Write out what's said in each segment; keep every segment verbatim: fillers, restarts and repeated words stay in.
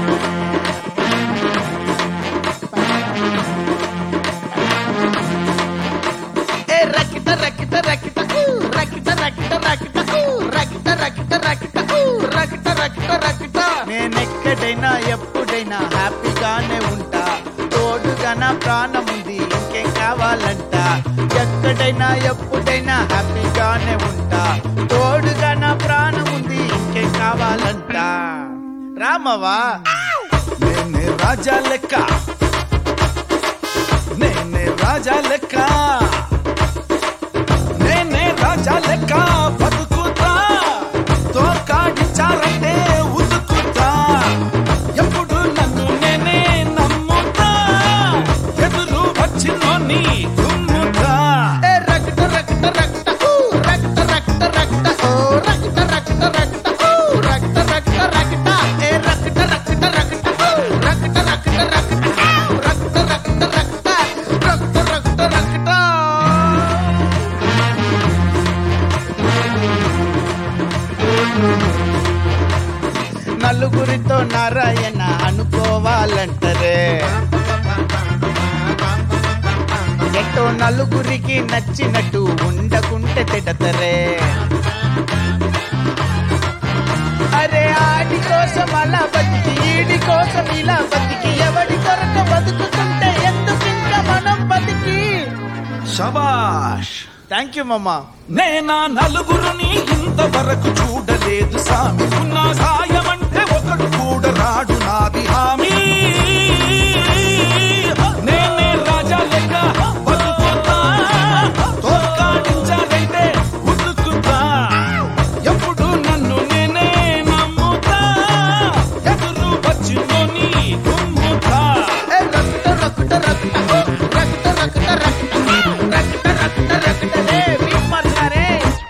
నేనెక్కడైనా ఎప్పుడైనా హ్యాపీగానే ఉంటా, తోడుగా నా ప్రాణం ఉంది ఇంకేం కావాలంట. ఎక్కడైనా ఎప్పుడైనా హ్యాపీగానే ఉంటా, తోడుగా నా ప్రాణం ఉంది ఇంకేం కావాలంట. రామవా నేనే రాజా లెక్క, నేనే రాజా లెక్క, నేనే రాజా లెక్క బతుకుతా, తోకాడించారంటే ఉతుకుతా. ఎప్పుడు నన్ను నేనే నమ్ముతా, ఎదురు వచ్చినోని దుమ్ముతా. రక్త రక్త రక్త రక్త రక్త రక్త రక్త రక్త రక్త రక్త రక్త రక్త ఏ రక్త రక్త రక్త రక్త రక్త రక్త రక్త రక్త రక్త రక్త రక్త. నలుగురితో నారాయణ అనుకోవాలంటరే, ఎట్టో నలుగురికి నచ్చినట్టు ఉండకుంటే తిడతరే. అరే ఆడి కోసం అలా బతికి, ఈడి కోసం ఇలా బతికి, ఎవడి కొరక బతుకుతుంటే ఎందుకింక మనం బతికి. శబాష్, థ్యాంక్ యూ మమ్మా. నేనా నలుగురుని ఇంతవరకు చూడలేదు సామి, ఉన్న సాయమంటే ఒకడు కూడా రాడు నాది హామీ. నేనే రాజా లెక్క బతుకుతా, తోకాడించాలంటే ఉతుకుతా. ఎప్పుడు నన్ను నేనే నమ్ముతా, ఎదురు వచ్చినోని దుమ్ముతా. రక్త రక్త రక్త రక్త రక్త రక్త రక్త రక్త రక్త రే విమర్శరే.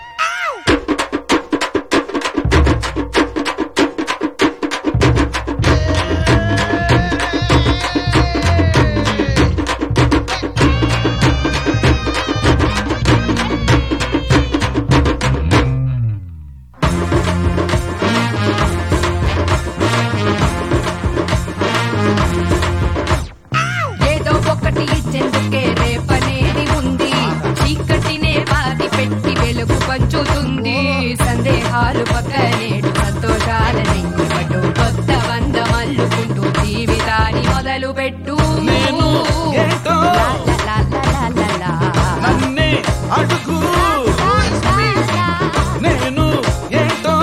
ఏదో ఒకటి ఇచ్చేందుకే రేపనేది ఉంది, చీకటినే బాది పెట్టి వెలుగు పంచుతుంది. సందేహాలు పక్కనేడు సంతోషాలని ఇవ్వటు, కొత్త వంద మల్లుకుంటూ జీవితాన్ని మొదలు పెట్టు. నేను ఏంటో నన్నే అడుగు, నేను ఏంటో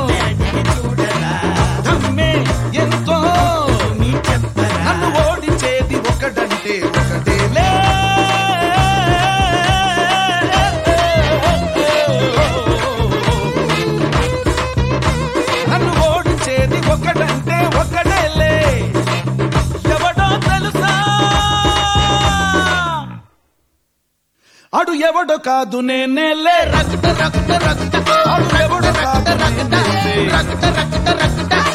దమ్మే ఎంతో నీ చెప్పరా. నన్ను ఓడించేది ఒకడంటే ఒకటేలే, నన్ను ఓడించేది ఒకడంటే ఒకటేలే. ఎవడో తెలుసా, అడు ఎవడో కాదు నేనేలే. రక్త రక్త రక్త అడు ఎవడో కాదు రక్త నేనేలే. రక్త రక్త రక్త